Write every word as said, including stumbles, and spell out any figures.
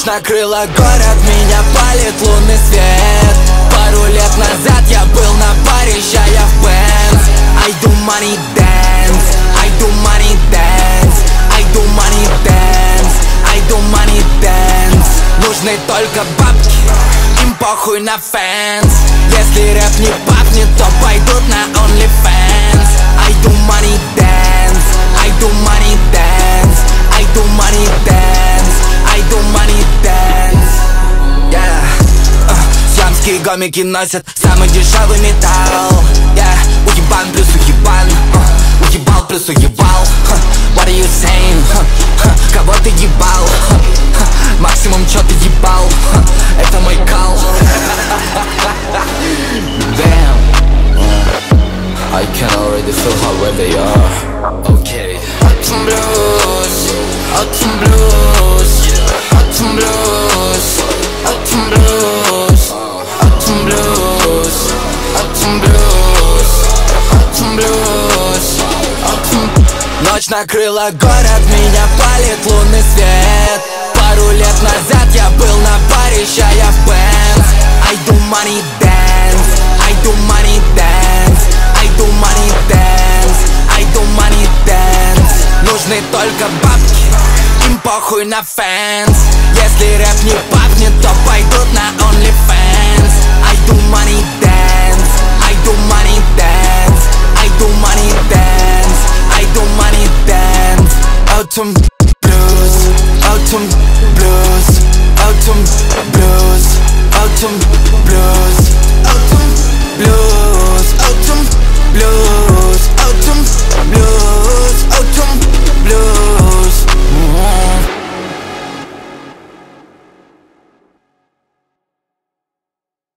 Ночь накрыла город, меня палит лунный свет. Пару лет назад я был на паре, ща я в Бенз. I do money dance, I do money dance, I do money dance, I do money dance. Нужны только бабки, им похуй на фэнс. Если рэп не пахнет, то пойдут на OnlyFans. I do money dance, I do money dance, I do money dance, I do money dance. Yeah. uh, Сиамские гомики носят самый дешевый металл. Yeah. Уебан плюс уебан, uh, уебал плюс уебал. huh. What are you saying? huh. huh. Кого ты ебал? huh. huh. Максимум чё ты ебал? huh. Это мой кал. Damn, uh, I can already feel how where they are. Okay. Autumn blues, autumn blues, autumn blues, autumn blues, autumn blues, autumn blues, autumn blues, autumn. Ночь накрыла город, меня палит лунный свет. Пару лет назад я был на паре, ща я в Бенз. I do money dance, I do money dance, I do money dance, I do money dance. Нужны только бабки, им похуй на фэнс. Если